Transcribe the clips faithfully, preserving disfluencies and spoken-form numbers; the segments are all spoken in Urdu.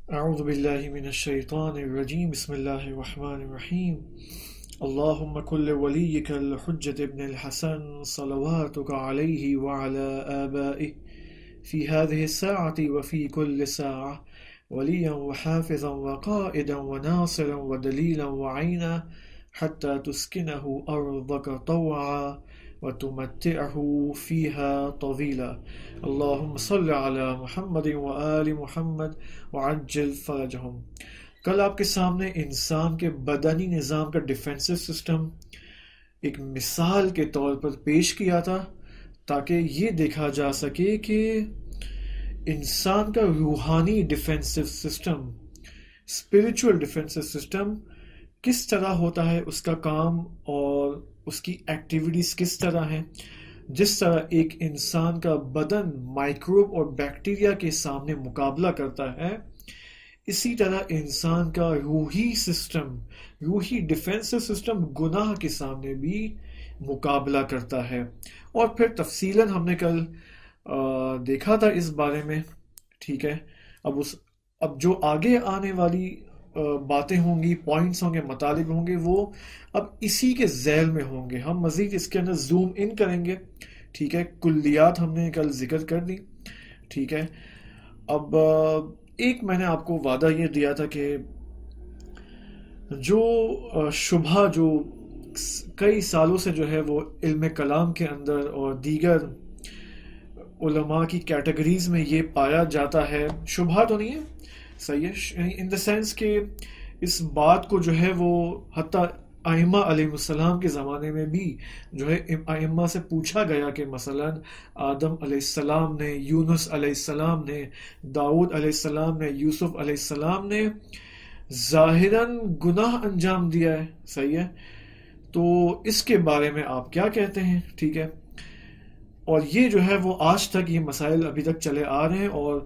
أعوذ بالله من الشيطان الرجيم بسم الله الرحمن الرحيم اللهم كل وليك الحجة ابن الحسن صلواتك عليه وعلى آبائه في هذه الساعة وفي كل ساعة وليا وحافظا وقائدا وناصرا ودليلا وعينا حتى تسكنه أرضك طوعا وتمتعه فيها طويلا اللهم صل على محمد وآل محمد وعجل فرجهم۔ کل آپ کے سامنے انسان کے بدنی نظام کا ڈیفینسو سسٹم ایک مثال کے طور پر پیش کیا تھا تاکہ یہ دیکھا جا سکے کہ انسان کا روحانی defensive system, spiritual defensive system کس طرح ہوتا ہے، اس کا کام اور اس کی ایکٹیویٹیز کس طرح ہیں۔ جس طرح ایک انسان کا بدن مائکروب اور بیکٹیریا کے سامنے مقابلہ کرتا ہے، اسی طرح انسان کا روحی سسٹم، روحی ڈیفینسو سسٹم گناہ کے سامنے بھی مقابلہ کرتا ہے۔ اور پھر تفصیلاً ہم نے کل دیکھا تھا اس بارے میں، ٹھیک ہے۔ اب اس اب جو آگے آنے والی باتیں ہوں گی، پوائنٹس ہوں گے، مطالب ہوں گے، وہ اب اسی کے ذیل میں ہوں گے۔ ہم مزید اس کے اندر زوم ان کریں گے، ٹھیک ہے۔ کلیات ہم نے کل ذکر کر دی، ٹھیک ہے۔ اب ایک میں نے آپ کو وعدہ یہ دیا تھا کہ جو شبہ جو کئی سالوں سے جو ہے وہ علم کلام کے اندر اور دیگر علماء کی کیٹیگریز میں یہ پایا جاتا ہے، شبہ تو نہیں ہے، صحیح ہے، ان دا سینس کہ اس بات کو جو ہے وہ حتیٰ ائمہ علیہ السلام کے زمانے میں بھی جو ہے ائمہ سے پوچھا گیا کہ مثلا آدم علیہ السلام نے، یونس علیہ السلام نے، داؤد علیہ السلام نے، یوسف علیہ السلام نے ظاہراً گناہ انجام دیا ہے، صحیح ہے، تو اس کے بارے میں آپ کیا کہتے ہیں، ٹھیک ہے۔ اور یہ جو ہے وہ آج تک یہ مسائل ابھی تک چلے آ رہے ہیں، اور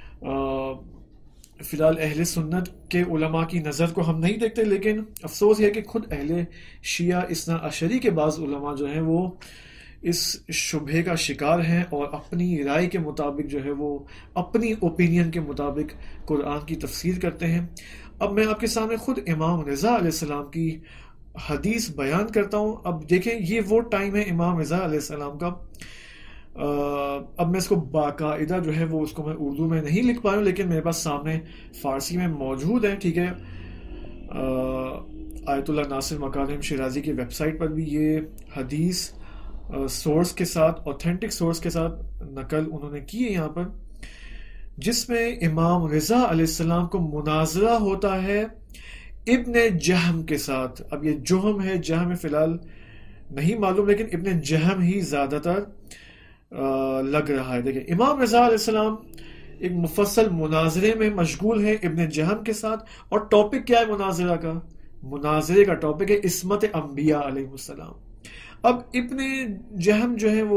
فی الحال اہل سنت کے علماء کی نظر کو ہم نہیں دیکھتے، لیکن افسوس یہ ہے کہ خود اہل شیعہ اثنا عشری کے بعض علماء جو ہیں وہ اس شبہے کا شکار ہیں اور اپنی رائے کے مطابق جو ہے وہ اپنی اوپینین کے مطابق قرآن کی تفسیر کرتے ہیں۔ اب میں آپ کے سامنے خود امام رضا علیہ السلام کی حدیث بیان کرتا ہوں۔ اب دیکھیں یہ وہ ٹائم ہے امام رضا علیہ السلام کا، اب میں اس کو باقاعدہ جو ہے وہ اس کو میں اردو میں نہیں لکھ پایا ہوں، لیکن میرے پاس سامنے فارسی میں موجود ہے، ٹھیک ہے۔ آیت اللہ ناصر مکارم شیرازی کی ویب سائٹ پر بھی یہ حدیث سورس کے ساتھ، اوتھینٹک سورس کے ساتھ نقل انہوں نے کی ہے یہاں پر، جس میں امام رضا علیہ السلام کو مناظرہ ہوتا ہے ابن جہم کے ساتھ۔ اب یہ جہم ہے، جہم ہے فی الحال نہیں معلوم، لیکن ابن جہم ہی زیادہ تر لگ رہا ہے۔ دیکھیں امام رضا علیہ السلام ایک مفصل مناظرے میں مشغول ہیں ابن جہم کے ساتھ، اور ٹاپک کیا ہے مناظرہ کا؟ مناظرے کا ٹاپک ہے عصمت انبیاء علیہ السلام۔ اب ابن جہم جو ہے وہ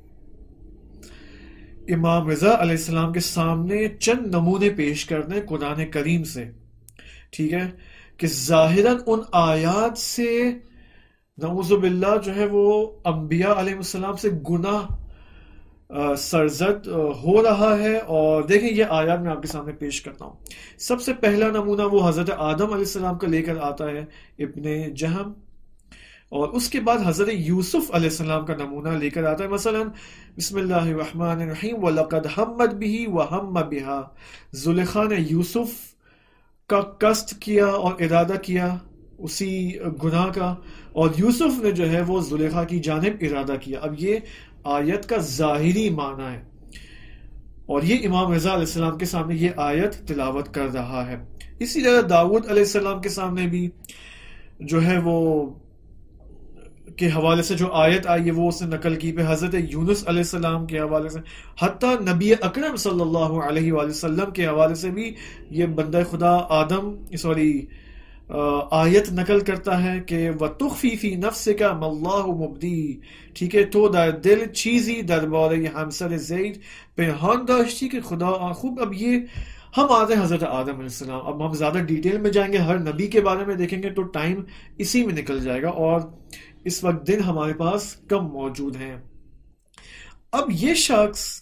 امام رضا علیہ السلام کے سامنے چند نمونے پیش کرتے ہیں قرآن کریم سے، ٹھیک ہے، کہ ظاہراً ان آیات سے نعوذ باللہ جو ہے وہ انبیاء علیہ السلام سے گناہ سرزد ہو رہا ہے۔ اور دیکھیں یہ آیات میں آپ کے سامنے پیش کرتا ہوں۔ سب سے پہلا نمونہ وہ حضرت آدم علیہ السلام کا لے کر آتا ہے ابن جہم، اور اس کے بعد حضرت یوسف علیہ السلام کا نمونہ لے کر آتا ہے، مثلا بسم اللہ الرحمن الرحیم وَلَقَدْ هَمَّتْ بِهِ وَهَمَّ بِهَا، زلیخا نے یوسف کا قصد کیا اور ارادہ کیا اسی گناہ کا، اور یوسف نے جو ہے وہ زلیخا کی جانب ارادہ کیا۔ اب یہ آیت کا ظاہری معنی ہے، اور یہ امام رضا علیہ السلام کے سامنے یہ آیت تلاوت کر رہا ہے۔ اسی طرح داؤد علیہ السلام کے سامنے بھی جو ہے وہ کے حوالے سے جو آیت آئی ہے وہ اس نے نقل کی، پہ حضرت یونس علیہ السلام کے حوالے سے، حتیٰ نبی اکرم صلی اللہ علیہ وآلہ وسلم کے حوالے سے بھی یہ بندہ خدا آدم سوری آیت نقل کرتا ہے کہ وَتُخْفِي فِي نَفْسِكَ مَا اللَّهُ مُبْدِيهِ، ٹھیک ہے، تو در دل چیزی دربارے ہمسر زید پنہان داشتی کہ خدا خوب۔ اب یہ ہم آتے ہیں حضرت آدم علیہ السلام، اب ہم زیادہ ڈیٹیل میں جائیں گے، ہر نبی کے بارے میں دیکھیں گے تو ٹائم اسی میں نکل جائے گا، اور اس وقت دن ہمارے پاس کم موجود ہیں۔ اب یہ شخص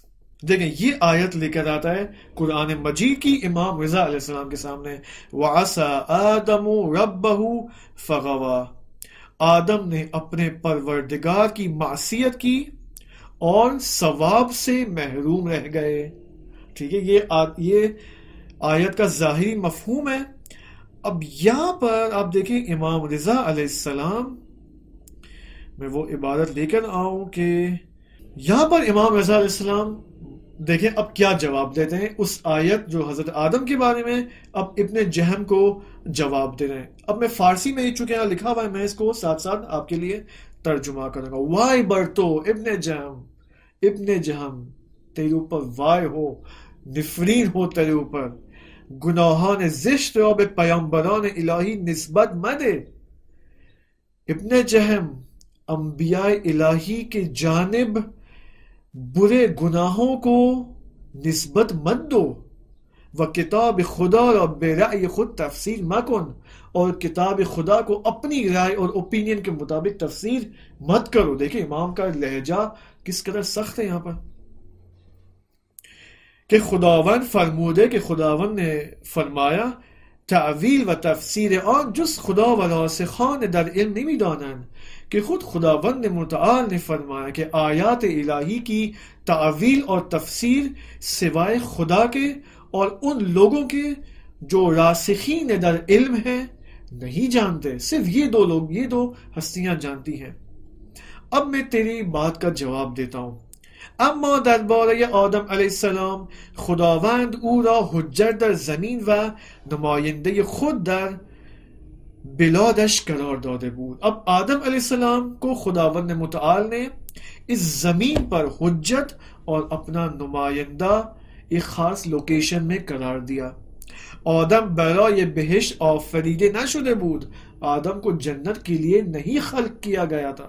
دیکھیں یہ آیت لے کر آتا ہے قرآن مجید کی امام رضا علیہ السلام کے سامنے، وَعَسَىٰ آدَمُ رَبَّهُ فَغَوَىٰ، آدم نے اپنے پروردگار کی معصیت کی اور ثواب سے محروم رہ گئے. ٹھیک ہے، یہ آ... یہ آیت کا ظاہری مفہوم ہے. اب یہاں پر آپ دیکھیں امام رضا علیہ السلام، میں وہ عبارت لے کر آؤں کہ یہاں پر امام رضا علیہ السلام دیکھیں اب کیا جواب دیتے ہیں اس آیت جو حضرت آدم کے بارے میں اب ابن جہم کو جواب دے رہے ہیں. اب میں فارسی میں ہی چونکہ یہاں لکھا ہوا ہے، میں اس کو ساتھ ساتھ آپ کے لیے ترجمہ کروں گا. وائے برتو ابن جہم، ابن جہم تیرے اوپر وائے ہو، نفرین ہو تیرے اوپر، گناہان زشت اور بے پیامبران الہی نسبت مدے. ابن جہم، انبیاء الہی کے جانب برے گناہوں کو نسبت مت دو، و کتاب خدا اور بے رائے خود تفسیر مکن، اور کتاب خدا کو اپنی رائے اور اوپینین کے مطابق تفسیر مت کرو. دیکھیں امام کا لہجہ کس قدر سخت ہے یہاں پر کہ خداوند فرمودے کہ خداوند نے فرمایا تعویل و تفسیر آن جز خدا و راسخان در علم نمی دانند، کہ خود خداوند متعال نے فرمایا کہ آیات الہی کی تعویل اور تفسیر سوائے خدا کے اور ان لوگوں کے جو راسخین در علم ہیں نہیں جانتے. صرف یہ دو لوگ، یہ دو ہستیاں جانتی ہیں. اب میں تیری بات کا جواب دیتا ہوں. اما درباره آدم علیه السلام خداوند او را حجت در زمین و نماینده خود در بلادش قرار داده بود. اب آدم علیہ السلام کو خداوند متعال نے اس زمین پر حجت اور اپنا نمائندہ ایک خاص لوکیشن میں قرار دیا. آدم برای بہشت آفریده نشده بود. آدم کو جنت کے لیے نہیں خلق کیا گیا تھا.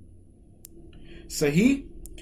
صحیح؟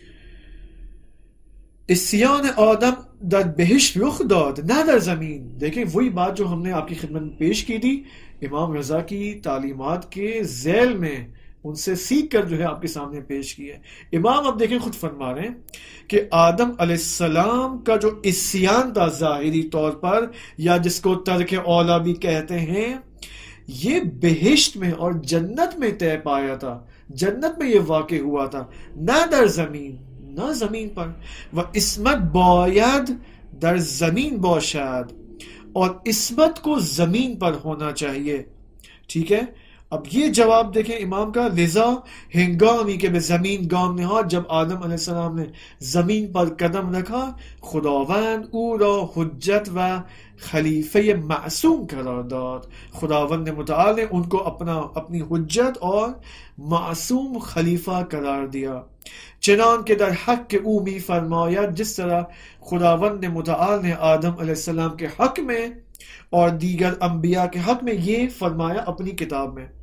اسیان آدم در بہشت رخ داد نہ در زمین. دیکھیں وہی بات جو ہم نے آپ کی خدمت میں پیش کی تھی امام رضا کی تعلیمات کے ذیل میں، ان سے سیکھ کر جو ہے آپ کے سامنے پیش کی ہے. امام اب دیکھیں خود فرما رہے ہیں کہ آدم علیہ السلام کا جو اسیان تھا ظاہری طور پر، یا جس کو ترک اولا بھی کہتے ہیں، یہ بہشت میں اور جنت میں طے پایا تھا. جنت میں یہ واقع ہوا تھا، نہ در زمین، نہ زمین پر. و عصمت باید در زمین باشد، اور عصمت کو زمین پر ہونا چاہیے. ٹھیک ہے، اب یہ جواب دیکھیں امام کا. لذا ہنگامی کہ به زمین گام نهاد، جب آدم علیہ السلام نے زمین پر قدم رکھا، خداوند او را حجت و خلیفہ معصوم قرار داد. خداوند متعال نے ان کو اپنا اپنی حجت اور معصوم خلیفہ قرار دیا. چنان کہ در حق او می فرماید، جس طرح خداوند متعال نے آدم علیہ السلام کے حق میں اور دیگر انبیاء کے حق میں یہ فرمایا اپنی کتاب میں،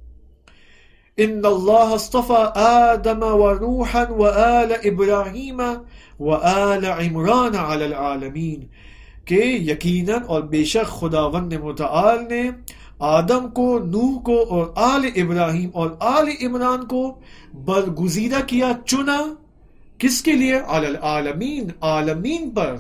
ان اللہ اصطفى آدم و نوحا و آل ابراہیم و آل عمران علی العالمین، کہ یقیناً اور بے شک خداوند متعال نے آدم کو، نوح کو اور آل ابراہیم اور آل عمران کو برگزیدہ کیا، چنا. کس کے لیے؟ علی العالمین، عالمین پر.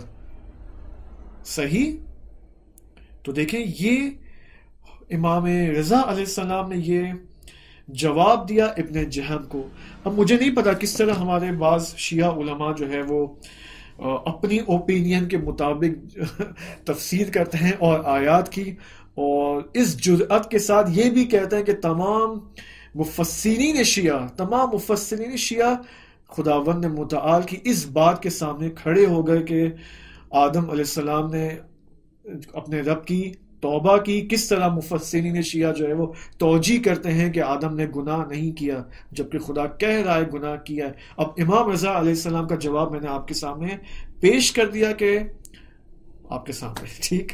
صحیح؟ تو دیکھیں یہ امام رضا علیہ السلام نے یہ جواب دیا ابن جہم کو. اب مجھے نہیں پتا کس طرح ہمارے بعض شیعہ علماء جو ہے وہ اپنی اوپینین کے مطابق تفسیر کرتے ہیں اور آیات کی، اور اس جرأت کے ساتھ یہ بھی کہتے ہیں کہ تمام مفسرین شیعہ تمام مفسرین شیعہ خداوند متعال کی اس بات کے سامنے کھڑے ہو گئے کہ آدم علیہ السلام نے اپنے رب کی توبہ کی. کس طرح مفسرین شیعہ جو ہے وہ توجیہ کرتے ہیں کہ آدم نے گناہ نہیں کیا، جبکہ خدا کہہ رہا ہے گناہ کیا ہے. اب امام رضا علیہ السلام کا جواب میں نے آپ کے سامنے پیش کر دیا کہ آپ کے سامنے. ٹھیک،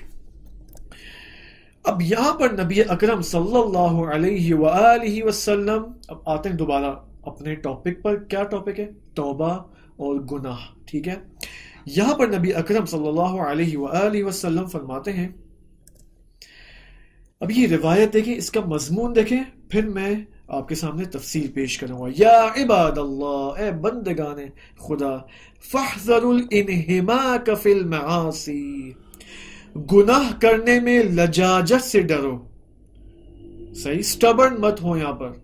اب یہاں پر نبی اکرم صلی اللہ علیہ وآلہ وسلم اب آتے ہیں دوبارہ اپنے ٹاپک پر. کیا ٹاپک ہے؟ توبہ اور گناہ. ٹھیک ہے، یہاں پر نبی اکرم صلی اللہ علیہ وآلہ وسلم فرماتے ہیں، اب یہ روایت دیکھیں، اس کا مضمون دیکھیں، پھر میں آپ کے سامنے تفصیل پیش کروں گا. یا عباد اللہ، اے بندگان خدا، فاحذروا الانہماک فی المعاصی، گناہ کرنے میں لجاجت سے ڈرو. صحیح، سٹبرن مت ہو، یہاں پر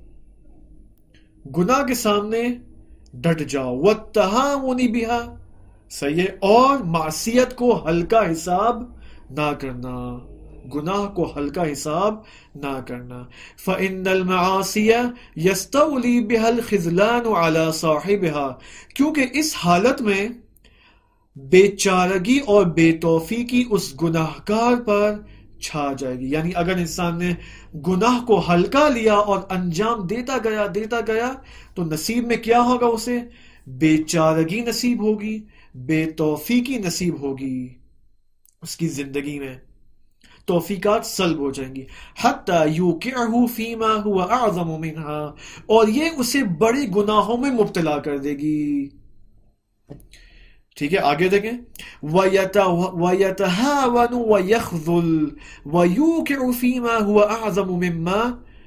گناہ کے سامنے ڈٹ جاؤ. والتہاون بہا، صحیح ہے، اور معصیت کو ہلکا حساب نہ کرنا، گناہ کو ہلکا حساب نہ کرنا. فَإِنَّ الْمَعَاصِيَ يَسْتَوْلِي بِهَا الْخِذْلَانُ عَلَى صَاحِبِهَا، کیونکہ اس حالت میں بے چارگی اور بے توفیقی اس گناہگار پر چھا جائے گی. یعنی اگر انسان نے گناہ کو ہلکا لیا اور انجام دیتا گیا دیتا گیا تو نصیب میں کیا ہوگا؟ اسے بے چارگی نصیب ہوگی، بے توفیقی نصیب ہوگی، اس کی زندگی میں توفیقات سلب ہو جائیں گی. حتی یوقعہ فیما ہوا اعظم منہا، اور یہ اسے بڑے گناہوں میں مبتلا کر دے گی. ٹھیک ہے، آگے دیکھیں. وَيَتَهَاوَنُ وَيَخْذُلُ وَيُوقِعُ فِيمَا هُوَ أَعْظَمُ مِمَّا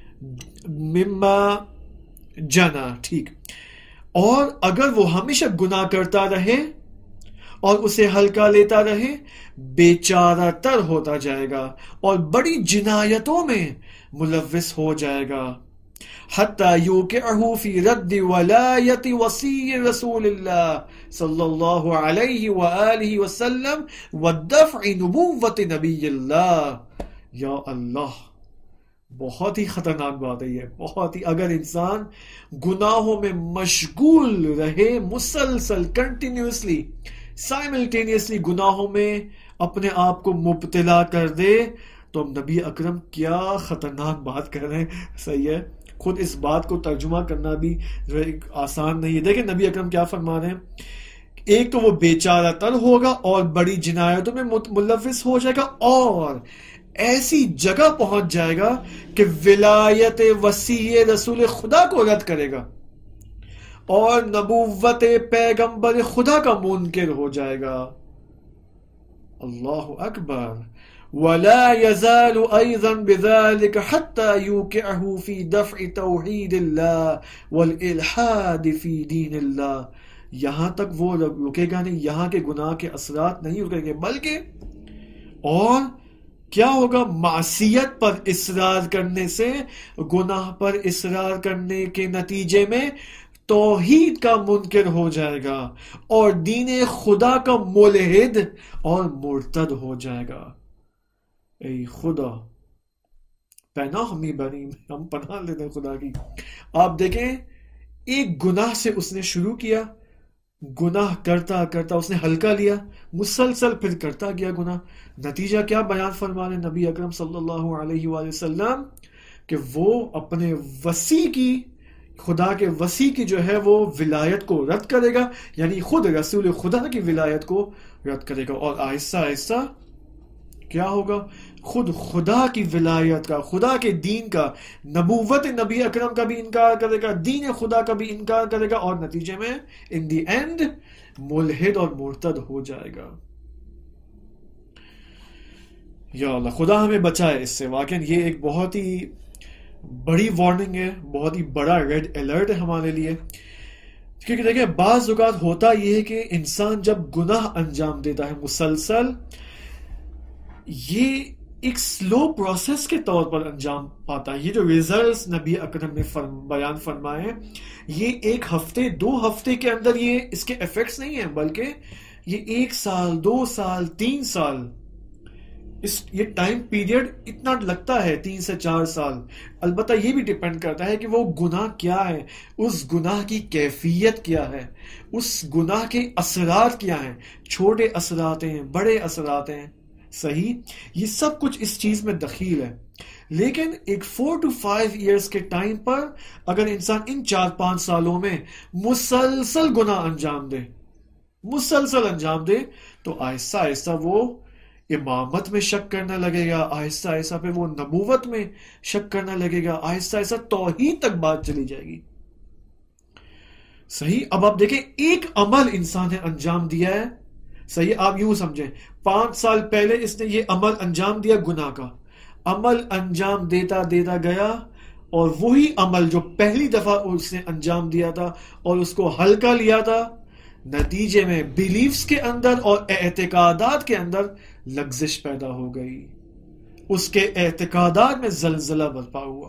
مِمَّا جَنَى. ٹھیک، اور اگر وہ ہمیشہ گناہ کرتا رہے اور اسے ہلکا لیتا رہے، بیچارہ تر ہوتا جائے گا اور بڑی جنایتوں میں ملوث ہو جائے گا. حتی یوقعہ فی رد ولایت وصی رسول اللہ صلی اللہ علیہ وآلہ وسلم ودفع نبوت نبی اللہ. یا اللہ، بہت ہی خطرناک بات ہے یہ، بہت ہی. اگر انسان گناہوں میں مشغول رہے، مسلسل کنٹینیوسلی سائملٹینیسلی گناہوں میں اپنے آپ کو مبتلا کر دے، تو ہم نبی اکرم کیا خطرناک بات کر رہے ہیں. صحیح ہے، خود اس بات کو ترجمہ کرنا بھی آسان نہیں ہے. دیکھیں نبی اکرم کیا فرما رہے ہیں. ایک تو وہ بیچارہ تر ہوگا اور بڑی جنایتوں میں ملوث ہو جائے گا، اور ایسی جگہ پہنچ جائے گا کہ ولایت وسیع رسول خدا کو رد کرے گا اور نبوت پیغمبر خدا کا منکر ہو جائے گا. اللہ اکبر. ولا يزال ايضا بذلك حتى يوقعه في دفع توحید اللہ والالحاد في دین اللہ. یہاں تک وہ رکے گا نہیں، یہاں کے گناہ کے اثرات نہیں رکیں گے، بلکہ اور کیا ہوگا؟ معصیت پر اصرار کرنے سے، گناہ پر اصرار کرنے کے نتیجے میں توحید کا منکر ہو جائے گا اور دین خدا کا ملحد اور مرتد ہو جائے گا. اے خدا پناہ ہمیں بنی، ہم پناہ لیتے ہیں خدا کی. آپ دیکھیں، ایک گناہ سے اس نے شروع کیا، گناہ کرتا کرتا اس نے ہلکا لیا، مسلسل پھر کرتا گیا گناہ. نتیجہ کیا بیان فرمانے نبی اکرم صلی اللہ علیہ وآلہ وسلم کہ وہ اپنے وسیع کی، خدا کے وسیع کی جو ہے وہ ولایت کو رد کرے گا، یعنی خود رسول خدا کی ولایت کو رد کرے گا. اور آہستہ آہستہ کیا ہوگا؟ خود خدا کی ولایت کا، خدا کے دین کا، نبوت نبی اکرم کا بھی انکار کرے گا، دین خدا کا بھی انکار کرے گا، اور نتیجے میں ان دی اینڈ ملحد اور مرتد ہو جائے گا. یا اللہ، خدا ہمیں بچائے اس سے. واقعا یہ ایک بہت ہی بڑی وارننگ ہے، بہت ہی بڑا ریڈ الرٹ ہے ہمارے لیے. کیونکہ دیکھیں بعض اوقات ہوتا یہ ہے کہ انسان جب گناہ انجام دیتا ہے مسلسل، یہ ایک سلو پروسیس کے طور پر انجام پاتا ہے. یہ جو ریزلٹس نبی اکرم نے فرم بیان فرمائے، یہ ایک ہفتے دو ہفتے کے اندر یہ اس کے ایفیکٹس نہیں ہیں، بلکہ یہ ایک سال، دو سال، تین سال، اس یہ ٹائم پیریڈ اتنا لگتا ہے، تین سے چار سال. البتہ یہ بھی ڈیپینڈ کرتا ہے کہ وہ گناہ کیا ہے، اس گناہ کی کیفیت کیا ہے، اس گناہ کے اثرات کیا ہیں، چھوٹے اثرات ہیں، بڑے اثرات ہیں. صحیح، یہ سب کچھ اس چیز میں دخیل ہے. لیکن ایک فور ٹو فائیو ایئرس کے ٹائم پر اگر انسان ان چار پانچ سالوں میں مسلسل گناہ انجام دے مسلسل انجام دے تو آہستہ آہستہ وہ امامت میں شک کرنے لگے گا، آہستہ آہستہ پہ وہ نبوت میں شک کرنے لگے گا، آہستہ آہستہ توحید تک بات چلی جائے گی. صحیح. اب آپ دیکھیں ایک عمل انسان نے انجام دیا ہے. صحیح، آپ یوں سمجھیں پانچ سال پہلے اس نے یہ عمل انجام دیا، گناہ کا عمل انجام دیتا دیتا گیا اور وہی عمل جو پہلی دفعہ اس نے انجام دیا تھا اور اس کو ہلکا لیا تھا، نتیجے میں بیلیفز کے اندر اور اعتقادات کے اندر لغزش پیدا ہو گئی، اس کے اعتقادات میں زلزلہ برپا ہوا۔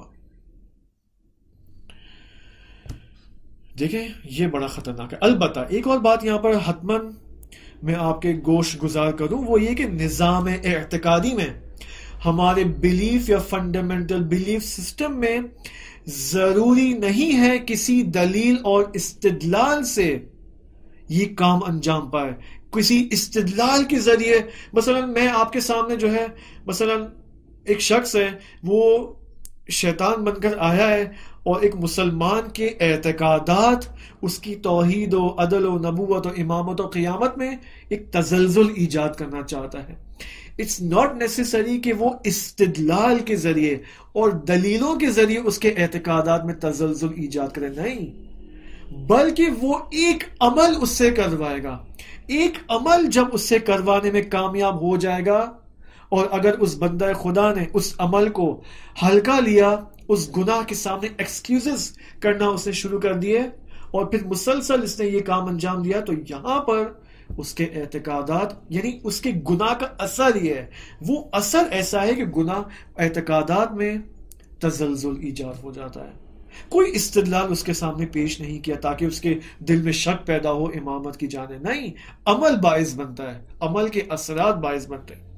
دیکھیں یہ بڑا خطرناک ہے۔ البتہ ایک اور بات یہاں پر حتماً میں آپ کے گوش گزار کروں، وہ یہ کہ نظام اعتقادی میں ہمارے بلیف یا فنڈامنٹل بلیف سسٹم میں ضروری نہیں ہے کسی دلیل اور استدلال سے یہ کام انجام پائے، کسی استدلال کے ذریعے۔ مثلا میں آپ کے سامنے جو ہے، مثلا ایک شخص ہے، وہ شیطان بن کر آیا ہے اور ایک مسلمان کے اعتقادات، اس کی توحید و عدل و نبوت و امامت و قیامت میں ایک تزلزل ایجاد کرنا چاہتا ہے۔ اٹس ناٹ نیسیسری کہ وہ استدلال کے ذریعے اور دلیلوں کے ذریعے اس کے اعتقادات میں تزلزل ایجاد کرے، نہیں، بلکہ وہ ایک عمل اس سے کروائے گا۔ ایک عمل جب اس سے کروانے میں کامیاب ہو جائے گا، اور اگر اس بندہ خدا نے اس عمل کو ہلکا لیا، اس گناہ کے سامنے ایکسکیوزز کرنا اس نے شروع کر دیے، اور پھر مسلسل اس نے یہ کام انجام دیا، تو یہاں پر اس کے اعتقادات، یعنی اس کے گناہ کا اثر یہ ہے، وہ اثر ایسا ہے کہ گناہ اعتقادات میں تزلزل ایجاد ہو جاتا ہے۔ کوئی استدلال اس کے سامنے پیش نہیں کیا تاکہ اس کے دل میں شک پیدا ہو امامت کی جانب، نہیں، عمل باعث بنتا ہے، عمل کے اثرات باعث بنتے ہیں۔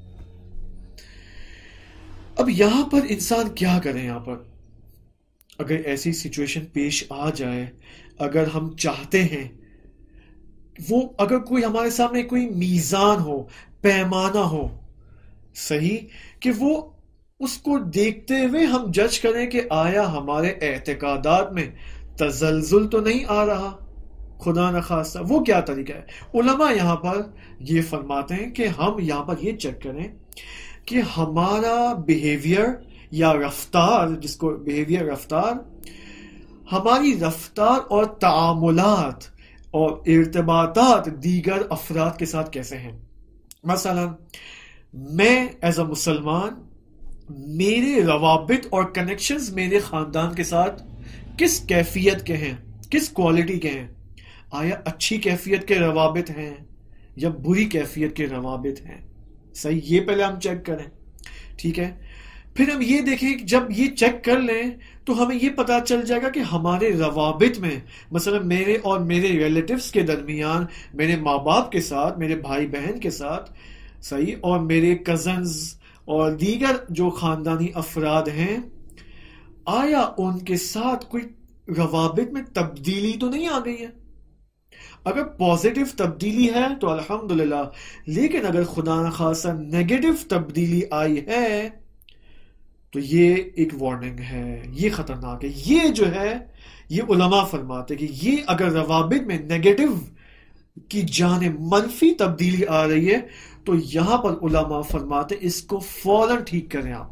اب یہاں پر انسان کیا کرے؟ یہاں پر اگر ایسی سچویشن پیش آ جائے، اگر ہم چاہتے ہیں، وہ اگر کوئی ہمارے سامنے کوئی میزان ہو، پیمانہ ہو، صحیح، کہ وہ اس کو دیکھتے ہوئے ہم جج کریں کہ آیا ہمارے اعتقادات میں تزلزل تو نہیں آ رہا، خدا نخواستہ، وہ کیا طریقہ ہے؟ علماء یہاں پر یہ فرماتے ہیں کہ ہم یہاں پر یہ چیک کریں کہ ہمارا بیہیویئر یا رفتار، جس کو بیہیویئر رفتار، ہماری رفتار اور تعاملات اور ارتباطات دیگر افراد کے ساتھ کیسے ہیں۔ مثلا میں ایز اے مسلمان، میرے روابط اور کنیکشنز میرے خاندان کے ساتھ کس کیفیت کے ہیں، کس کوالٹی کے ہیں؟ آیا اچھی کیفیت کے روابط ہیں یا بری کیفیت کے روابط ہیں؟ صحیح، یہ پہلے ہم چیک کریں، ٹھیک ہے۔ پھر ہم یہ دیکھیں کہ جب یہ چیک کر لیں تو ہمیں یہ پتا چل جائے گا کہ ہمارے روابط میں، مثلا میرے اور میرے ریلیٹیوز کے درمیان، میرے ماں باپ کے ساتھ، میرے بھائی بہن کے ساتھ، صحیح، اور میرے کزنز اور دیگر جو خاندانی افراد ہیں، آیا ان کے ساتھ کوئی روابط میں تبدیلی تو نہیں آ گئی ہے؟ اگر پازیٹیو تبدیلی ہے تو الحمدللہ، لیکن اگر خدا نخواستہ نیگیٹو تبدیلی آئی ہے تو یہ ایک وارننگ ہے، یہ خطرناک ہے۔ یہ جو ہے، یہ علماء فرماتے کہ یہ اگر روابط میں نیگیٹو کی جانب منفی تبدیلی آ رہی ہے تو یہاں پر علماء فرماتے اس کو فوراً ٹھیک کریں آپ۔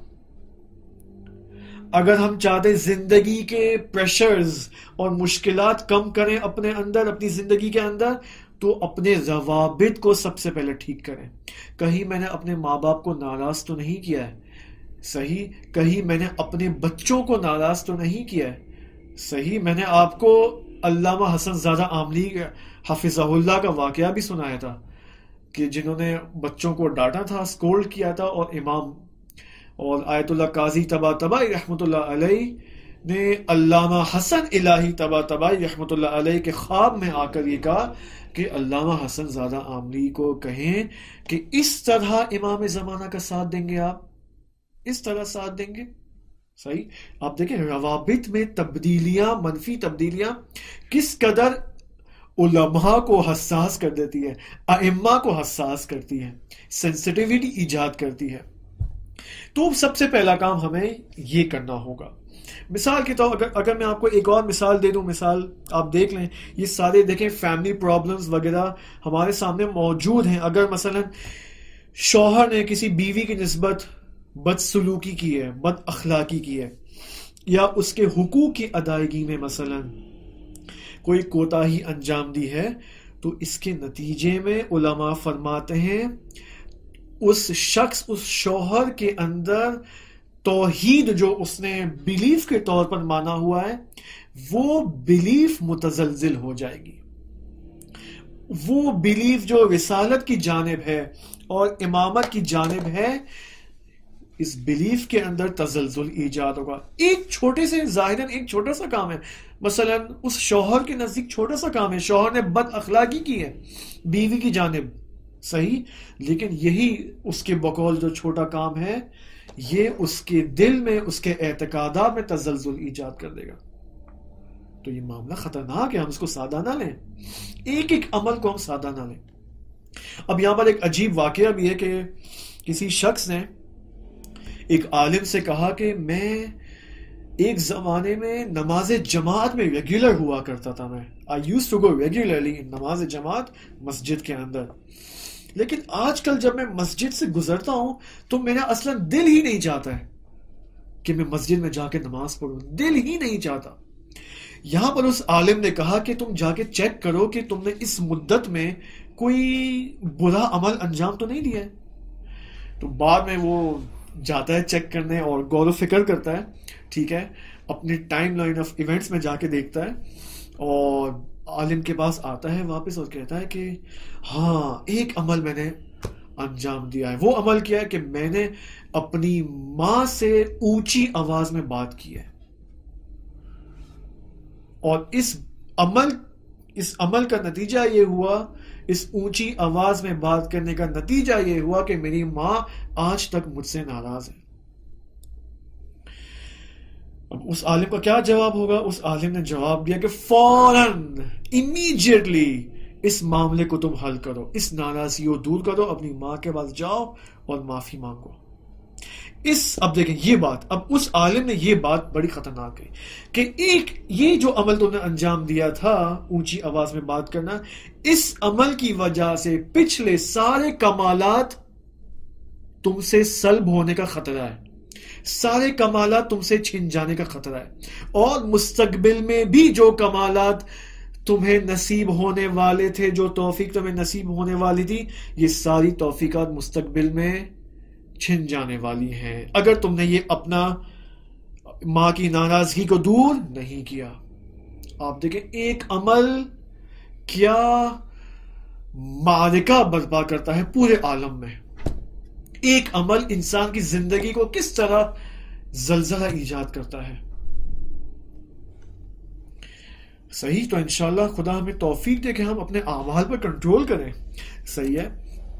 اگر ہم چاہتے زندگی کے پریشرز اور مشکلات کم کریں اپنے اندر، اپنی زندگی کے اندر، تو اپنے روابط کو سب سے پہلے ٹھیک کریں۔ کہیں میں نے اپنے ماں باپ کو ناراض تو نہیں کیا ہے، صحیح، کہیں میں نے اپنے بچوں کو ناراض تو نہیں کیا ہے، صحیح۔ میں نے آپ کو علامہ حسن زادہ عاملی حفظہ اللہ کا واقعہ بھی سنایا تھا کہ جنہوں نے بچوں کو ڈانٹا تھا، اسکولڈ کیا تھا، اور امام اور آیت اللہ قاضی طبا طبائی رحمۃ اللہ علیہ نے علامہ حسن الہی طبا طبائی رحمۃ اللہ علیہ کے خواب میں آ کر یہ کہا کہ علامہ حسن زادہ عاملی کو کہیں کہ اس طرح امام زمانہ کا ساتھ دیں گے، آپ اس طرح ساتھ دیں گے، صحیح۔ آپ دیکھیں روابط میں تبدیلیاں، منفی تبدیلیاں کس قدر علماء کو حساس کر دیتی ہے، ائمہ کو حساس کرتی ہے، سینسٹیوٹی ایجاد کرتی ہے۔ تو سب سے پہلا کام ہمیں یہ کرنا ہوگا۔ مثال کے طور اگر اگر میں آپ کو ایک اور مثال دے دوں، مثال آپ دیکھ لیں، یہ سارے دیکھیں فیملی پرابلمز وغیرہ ہمارے سامنے موجود ہیں۔ اگر مثلا شوہر نے کسی بیوی کی نسبت بد سلوکی کی ہے، بد اخلاقی کی ہے، یا اس کے حقوق کی ادائیگی میں مثلا کوئی کوتاہی انجام دی ہے، تو اس کے نتیجے میں علماء فرماتے ہیں اس شخص، اس شوہر کے اندر توحید جو اس نے بلیف کے طور پر مانا ہوا ہے وہ بلیف متزلزل ہو جائے گی. وہ بلیف جو رسالت کی جانب ہے اور امامت کی جانب ہے، اس بلیف کے اندر تزلزل ایجاد ہوگا. ایک چھوٹے سے ظاہراً ایک چھوٹا سا کام ہے، مثلا اس شوہر کے نزدیک چھوٹا سا کام ہے، شوہر نے بد اخلاقی کی ہے بیوی کی جانب، صحیح، لیکن یہی اس کے بقول جو چھوٹا کام ہے یہ اس کے دل میں، اس کے اعتقادات میں تزلزل ایجاد کر دے گا. تو یہ معاملہ خطرناک ہے، ہم اس کو سادہ نہ لیں، ایک ایک عمل کو ہم سادہ نہ لیں. اب یہاں پر ایک عجیب واقعہ بھی ہے کہ کسی شخص نے ایک عالم سے کہا کہ میں ایک زمانے میں نماز جماعت میں ریگولر ہوا کرتا تھا، میں I used to go regularly نماز جماعت مسجد کے اندر، لیکن آج کل جب میں مسجد سے گزرتا ہوں تو میرا اصلا دل ہی نہیں چاہتا ہے کہ میں مسجد میں جا کے نماز پڑھوں، دل ہی نہیں چاہتا. یہاں پر اس عالم نے کہا کہ تم جا کے چیک کرو کہ تم نے اس مدت میں کوئی برا عمل انجام تو نہیں دیا ہے. تو بعد میں وہ جاتا ہے چیک کرنے اور غور و فکر کرتا ہے، ٹھیک ہے، اپنی ٹائم لائن آف ایونٹس میں جا کے دیکھتا ہے اور عالم کے پاس آتا ہے واپس اور کہتا ہے کہ ہاں ایک عمل میں نے انجام دیا ہے. وہ عمل کیا ہے کہ میں نے اپنی ماں سے اونچی آواز میں بات کی ہے، اور اس عمل اس عمل کا نتیجہ یہ ہوا، اس اونچی آواز میں بات کرنے کا نتیجہ یہ ہوا کہ میری ماں آج تک مجھ سے ناراض ہے. اب اس عالم کا کیا جواب ہوگا؟ اس عالم نے جواب دیا کہ فوراً امیڈیٹلی اس معاملے کو تم حل کرو، اس ناراضی کو دور کرو، اپنی ماں کے پاس جاؤ اور معافی مانگو. اس اب دیکھیں یہ بات، اب اس عالم نے یہ بات بڑی خطرناک ہے کہ ایک یہ جو عمل تم نے انجام دیا تھا اونچی آواز میں بات کرنا، اس عمل کی وجہ سے پچھلے سارے کمالات تم سے سلب ہونے کا خطرہ ہے، سارے کمالات تم سے چھن جانے کا خطرہ ہے، اور مستقبل میں بھی جو کمالات تمہیں نصیب ہونے والے تھے، جو توفیق تمہیں نصیب ہونے والی تھی، یہ ساری توفیقات مستقبل میں چھن جانے والی ہیں اگر تم نے یہ اپنا ماں کی ناراضگی کو دور نہیں کیا. آپ دیکھیں ایک عمل کیا معرکہ برپا کرتا ہے پورے عالم میں، ایک عمل انسان کی زندگی کو کس طرح زلزلہ ایجاد کرتا ہے. صحیح، تو انشاءاللہ خدا ہمیں توفیق دے کہ ہم اپنے اعمال پر کنٹرول کریں. صحیح ہے.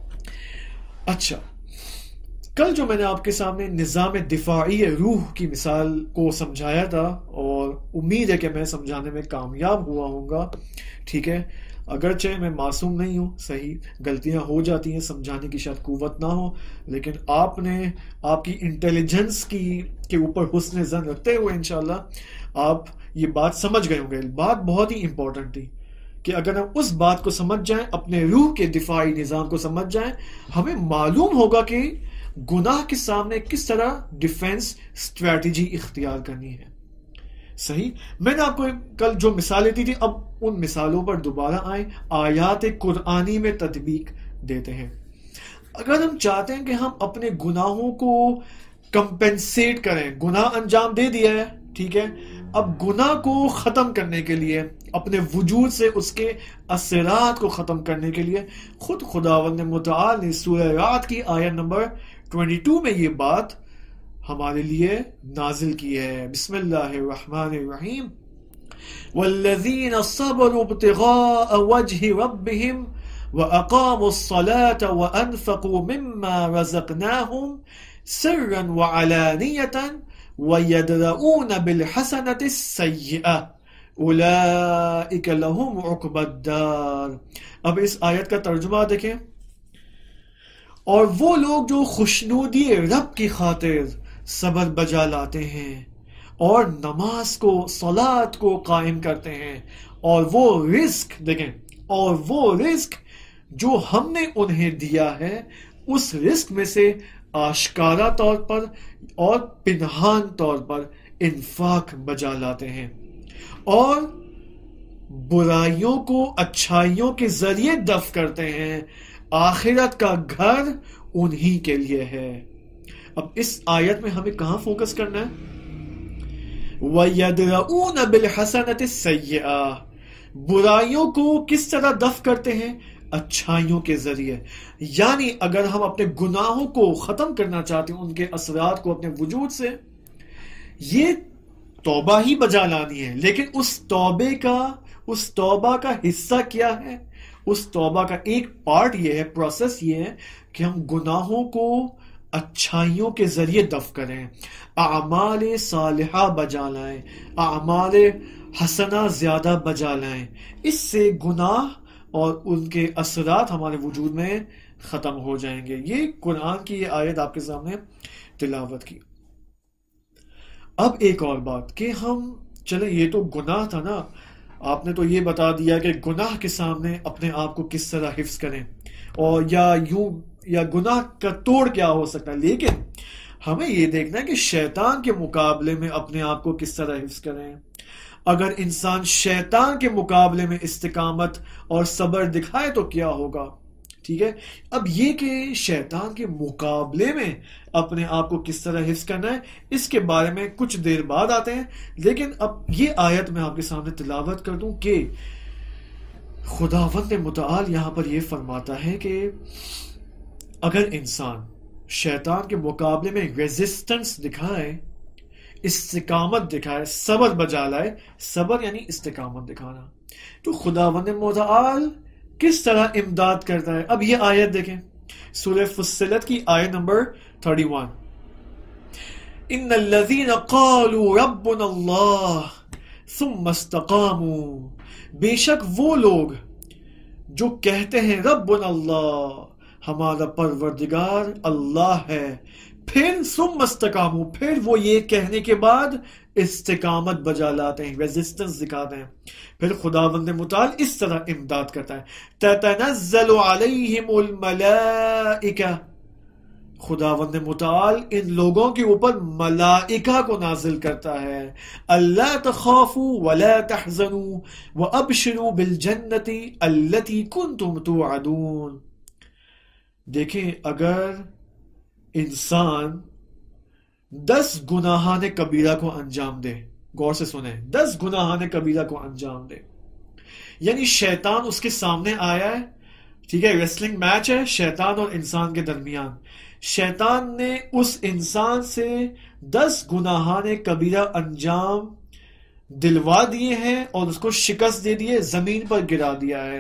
اچھا، کل جو میں نے آپ کے سامنے نظام دفاعی روح کی مثال کو سمجھایا تھا، اور امید ہے کہ میں سمجھانے میں کامیاب ہوا ہوں گا، ٹھیک ہے، اگرچہ میں معصوم نہیں ہوں، صحیح غلطیاں ہو جاتی ہیں، سمجھانے کی شاید قوت نہ ہو، لیکن آپ نے آپ کی انٹیلیجنس کی کے اوپر حسن ظن رکھتے ہوئے انشاءاللہ آپ یہ بات سمجھ گئے ہوں گے. بات بہت ہی امپورٹنٹ تھی کہ اگر ہم اس بات کو سمجھ جائیں، اپنے روح کے دفاعی نظام کو سمجھ جائیں، ہمیں معلوم ہوگا کہ گناہ کے سامنے کس طرح ڈیفنس اسٹریٹجی اختیار کرنی ہے. صحیح، میں نے آپ کو کل جو مثالیں دی تھی، اب ان مثالوں پر دوبارہ آئیں، آیات قرآنی میں تطبیق دیتے ہیں. اگر ہم چاہتے ہیں کہ ہم اپنے گناہوں کو کمپنسیٹ کریں، گناہ انجام دے دیا ہے، ٹھیک ہے، اب گناہ کو ختم کرنے کے لیے، اپنے وجود سے اس کے اثرات کو ختم کرنے کے لیے، خود خداوند متعال نے سورہ رعد کی آیت نمبر بائیس میں یہ بات ہمارے لیے نازل کی ہے. بسم اللہ الرحمن الرحیم. والذین صبروا ابتغاء وجہ ربهم وأقاموا الصلاة وأنفقوا مما رزقناهم سرا وعلانية وَيَدْرَؤُونَ بِالْحَسَنَةِ السَّيِّئَةِ أُولَئِكَ لَهُمْ عُقْبَى الدَّارِ. اب اس آیت کا ترجمہ دیکھیں. اور وہ لوگ جو خوشنودی رب کی خاطر صبر بجا لاتے ہیں اور نماز کو، صلاۃ کو قائم کرتے ہیں، اور وہ رزق دیکھیں، اور وہ رزق جو ہم نے انہیں دیا ہے، اس رزق میں سے آشکارا طور پر اور پنہان طور پر انفاق بجا لاتے ہیں، اور برائیوں کو اچھائیوں کے ذریعے دفع کرتے ہیں. آخرت کا گھر انہی کے لیے ہے. اب اس آیت میں ہمیں کہاں فوکس کرنا ہے؟ وَيَدْرَؤُونَ بِالْحَسَنَةِ السَّيِّئَةِ، برائیوں کو کس طرح دفع کرتے ہیں؟ اچھائیوں کے ذریعے. یعنی اگر ہم اپنے گناہوں کو ختم کرنا چاہتے ہیں، ان کے اثرات کو اپنے وجود سے، یہ توبہ ہی بجا لانی ہے. لیکن اس توبے کا اس توبہ کا حصہ کیا ہے؟ اس توبہ کا ایک پارٹ یہ ہے، پروسیس یہ ہے کہ ہم گناہوں کو اچھائیوں کے ذریعے دفع کریں، اعمال صالحہ بجا لائیں، اعمال حسنہ زیادہ بجا لائیں. اس سے گناہ اور ان کے اثرات ہمارے وجود میں ختم ہو جائیں گے. یہ قرآن کی یہ آیت آپ کے سامنے تلاوت کی. اب ایک اور بات کہ ہم چلیں، یہ تو گناہ تھا نا، آپ نے تو یہ بتا دیا کہ گناہ کے سامنے اپنے آپ کو کس طرح حفظ کریں، اور یا یوں یا گناہ کا توڑ کیا ہو سکتا ہے. لیکن ہمیں یہ دیکھنا ہے کہ شیطان کے مقابلے میں اپنے آپ کو کس طرح حفظ کریں. اگر انسان شیطان کے مقابلے میں استقامت اور صبر دکھائے تو کیا ہوگا؟ ٹھیک ہے، اب یہ کہ شیطان کے مقابلے میں اپنے آپ کو کس طرح حفظ کرنا ہے، اس کے بارے میں کچھ دیر بعد آتے ہیں. لیکن اب یہ آیت میں آپ کے سامنے تلاوت کر دوں کہ خداوند متعال یہاں پر یہ فرماتا ہے کہ اگر انسان شیطان کے مقابلے میں ریزسٹنس دکھائے، استقامت دکھائے، صبر بجا لائے، صبر یعنی استقامت دکھانا، تو خداوند متعال کس طرح امداد کرتا ہے. اب یہ آیت دیکھیں، سورہ فصلت کی آیت نمبر اکتیس. ان الذین قالوا ربنا اللہ ثم استقاموا، بے شک وہ لوگ جو کہتے ہیں ربنا اللہ، ہمارا پروردگار اللہ ہے، پھر ثم استقاموا، پھر وہ یہ کہنے کے بعد استقامت بجا لاتے ہیں، ریزسٹنس دکھاتے ہیں، پھر خداوند متعال اس طرح امداد کرتا ہے. تتنزل علیہم الملائکہ، خداوند متعال ان لوگوں کے اوپر ملائکہ کو نازل کرتا ہے. اللہ تخافوا ولا تحزنوا وابشروا بالجنۃ التی کنتم توعدون. دیکھیں، اگر انسان دس گناہان کبیرہ کو انجام دے، غور سے سنیں، دس گناہان کبیرہ کو انجام دے، یعنی شیطان اس کے سامنے آیا ہے، ٹھیک ہے، ریسلنگ میچ ہے شیطان اور انسان کے درمیان. شیطان نے اس انسان سے دس گناہان کبیرہ انجام دلوا دیے ہیں اور اس کو شکست دے دیے، زمین پر گرا دیا ہے.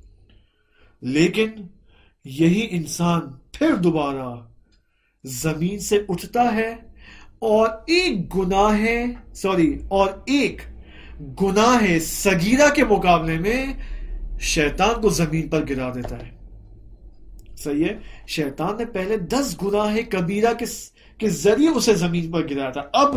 لیکن یہی انسان پھر دوبارہ زمین سے اٹھتا ہے اور ایک گناہ سوری اور ایک گناہ صغیرہ کے مقابلے میں شیطان کو زمین پر گرا دیتا ہے. صحیح ہے، شیطان نے پہلے دس گناہ کبیرہ کے کے ذریعے اسے زمین پر گرایا تھا، اب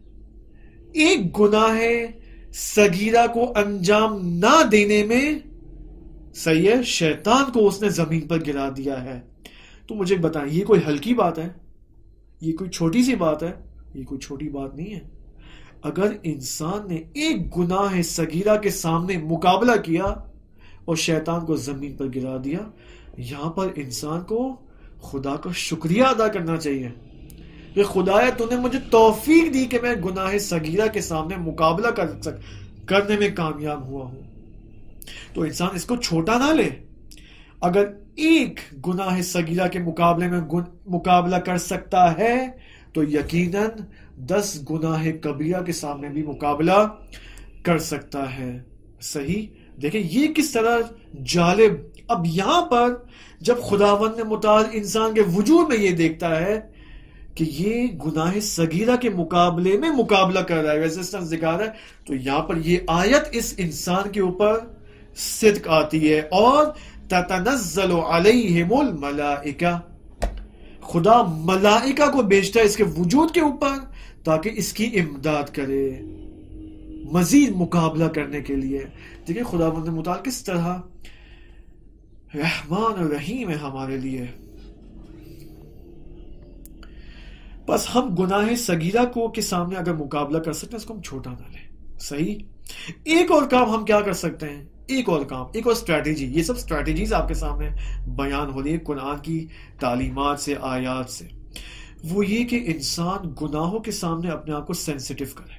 ایک گناہ صغیرہ کو انجام نہ دینے میں، صحیح ہے، شیطان کو اس نے زمین پر گرا دیا ہے. تو مجھے بتائیں، یہ کوئی ہلکی بات ہے؟ یہ کوئی چھوٹی سی بات ہے؟ یہ کوئی چھوٹی بات نہیں ہے. اگر انسان نے ایک گناہ صغیرہ کے سامنے مقابلہ کیا اور شیطان کو زمین پر گرا دیا، یہاں پر انسان کو خدا کا شکریہ ادا کرنا چاہیے کہ خدایا تو نے مجھے توفیق دی کہ میں گناہ صغیرہ کے سامنے مقابلہ کر سک کرنے میں کامیاب ہوا ہوں. تو انسان اس کو چھوٹا نہ لے. اگر ایک گناہ صغیرہ کے مقابلے میں مقابلہ کر سکتا ہے تو یقیناً دس گناہ کبیرہ کے سامنے بھی مقابلہ کر سکتا ہے. صحیح، دیکھیں یہ کس طرح جالب. اب یہاں پر جب خداوند متعال انسان کے وجود میں یہ دیکھتا ہے کہ یہ گناہ صغیرہ کے مقابلے میں مقابلہ کر رہا ہے، ریزسٹنس دکھا رہا ہے، تو یہاں پر یہ آیت اس انسان کے اوپر صدق آتی ہے. اور تتنزل علیہم الملائکہ، خدا ملائکہ کو بھیجتا ہے اس کے وجود کے اوپر تاکہ اس کی امداد کرے مزید مقابلہ کرنے کے لیے. دیکھیں خداوند متعال کس طرح رحمان و رحیم ہے ہمارے لیے. بس ہم گناہ صغیرہ کو کے سامنے اگر مقابلہ کر سکتے ہیں، اس کو ہم چھوٹا نہ لیں. صحیح. ایک اور کام ہم کیا کر سکتے ہیں، ایک اور کام، ایک اور اسٹریٹجی. یہ سب اسٹریٹجیز آپ کے سامنے بیان ہو رہی ہے قرآن کی تعلیمات سے، آیات سے. وہ یہ کہ انسان گناہوں کے سامنے اپنے آپ کو سینسٹیو کرے.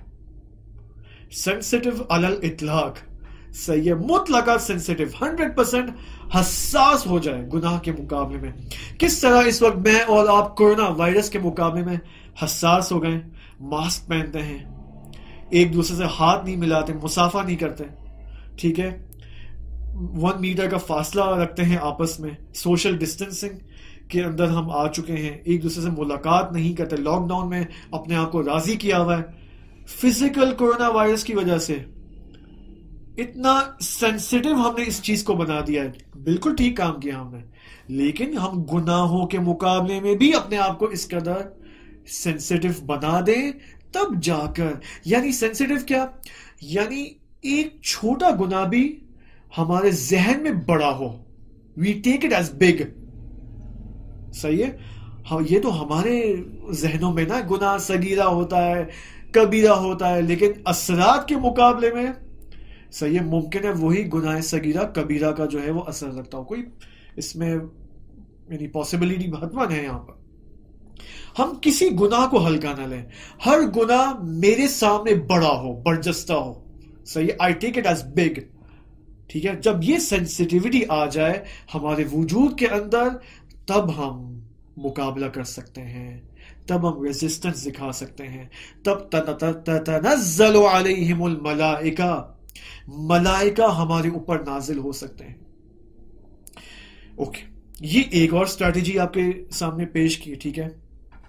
سینسٹیو علی الاطلاق، صحیح ہے، مطلقہ سینسٹیو، ہنڈریڈ پرسینٹ حساس ہو جائے گناہ کے مقابلے میں. کس طرح اس وقت میں اور آپ کورونا وائرس کے مقابلے میں حساس ہو گئے، ماسک پہنتے ہیں، ایک دوسرے سے ہاتھ نہیں ملاتے، مصافحہ نہیں کرتے، ٹھیک ہے، ون میٹر کا فاصلہ رکھتے ہیں آپس میں، سوشل ڈسٹینسنگ کے اندر ہم آ چکے ہیں، ایک دوسرے سے ملاقات نہیں کرتے، لاک ڈاؤن میں اپنے آپ کو راضی کیا ہوا ہے فزیکل کورونا وائرس کی وجہ سے. اتنا سینسٹیو ہم نے اس چیز کو بنا دیا ہے. بالکل ٹھیک کام کیا ہم نے، لیکن ہم گناہوں کے مقابلے میں بھی اپنے آپ کو اس قدر سینسٹیو بنا دیں تب جا کر، یعنی سینسٹیو کیا، یعنی ایک چھوٹا گناہ بھی ہمارے ذہن میں بڑا ہو، we take it as big. صحیح ہے، ہاں یہ تو ہمارے ذہنوں میں نا گناہ صغیرہ ہوتا ہے، کبیرہ ہوتا ہے، لیکن اثرات کے مقابلے میں صحیح ہے ممکن ہے وہی گناہ صغیرہ کبیرہ کا جو ہے وہ اثر رکھتا ہو. کوئی اس میں یعنی پاسبلٹی بہت ہے یہاں پر. ہم کسی گناہ کو ہلکا نہ لیں، ہر گناہ میرے سامنے بڑا ہو، برجستہ ہو. صحیح، I take it as big. ٹھیک ہے، جب یہ سینسٹیوٹی آ جائے ہمارے وجود کے اندر تب ہم مقابلہ کر سکتے ہیں، تب ہم ریزسٹنس دکھا سکتے ہیں، تب تنزل علیہم الملائکہ، ملائکہ ہمارے اوپر نازل ہو سکتے ہیں. اوکے، یہ ایک اور اسٹریٹجی آپ کے سامنے پیش کی. ٹھیک ہے،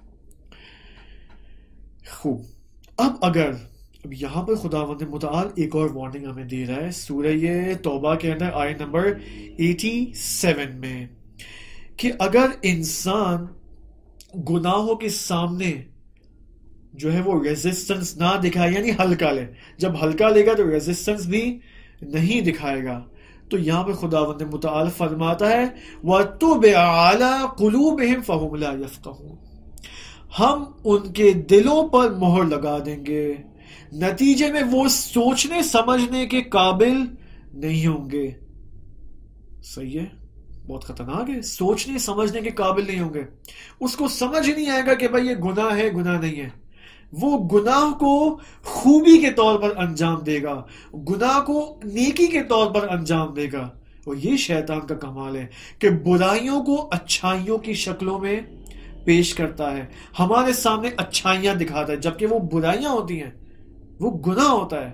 خوب. اب اگر اب یہاں پر خداوند متعال ایک اور وارننگ ہمیں دے رہا ہے سورہ توبہ کے اندر آیت نمبر ایٹی سیون میں، کہ اگر انسان گناہوں کے سامنے جو ہے وہ ریزسٹنس نہ دکھائے، یعنی ہلکا لے، جب ہلکا لے گا تو ریزسٹنس بھی نہیں دکھائے گا، تو یہاں پہ خداوند متعال فرماتا ہے وَطُبِعَ عَلَىٰ قُلُوبِهِمْ فَهُمْ لَا يَفْقَهُونَ، ہم ان کے دلوں پر مہر لگا دیں گے، نتیجے میں وہ سوچنے سمجھنے کے قابل نہیں ہوں گے. صحیح ہے، بہت خطرناک ہے، سوچنے سمجھنے کے قابل نہیں ہوں گے. اس کو سمجھ نہیں آئے گا کہ بھائی یہ گناہ ہے گناہ نہیں ہے. وہ گناہ کو خوبی کے طور پر انجام دے گا، گناہ کو نیکی کے طور پر انجام دے گا. اور یہ شیطان کا کمال ہے کہ برائیوں کو اچھائیوں کی شکلوں میں پیش کرتا ہے، ہمارے سامنے اچھائیاں دکھاتا ہے جبکہ وہ برائیاں ہوتی ہیں، وہ گناہ ہوتا ہے.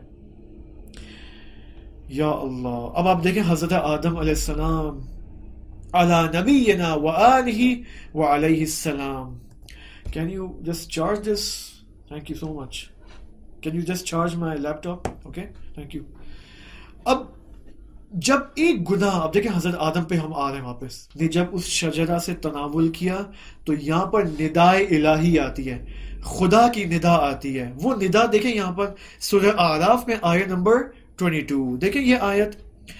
یا اللہ. اب آپ دیکھیں حضرت آدم علیہ السلام علی نبینا وآلہ وعلیہ السلام. Can you just charge this? Thank you so much. Can you just charge my laptop? Okay, thank you. اب جب ایک گناہ، اب دیکھیں حضرت آدم پہ ہم آ رہے ہیں واپس، نے جب اس شجرہ سے تناول کیا تو یہاں پر ندائے الہی آتی ہے، خدا کی ندا آتی ہے. وہ ندا دیکھیں یہاں پر سورہ اعراف میں آیت نمبر بائیس، دیکھیں یہ آیت،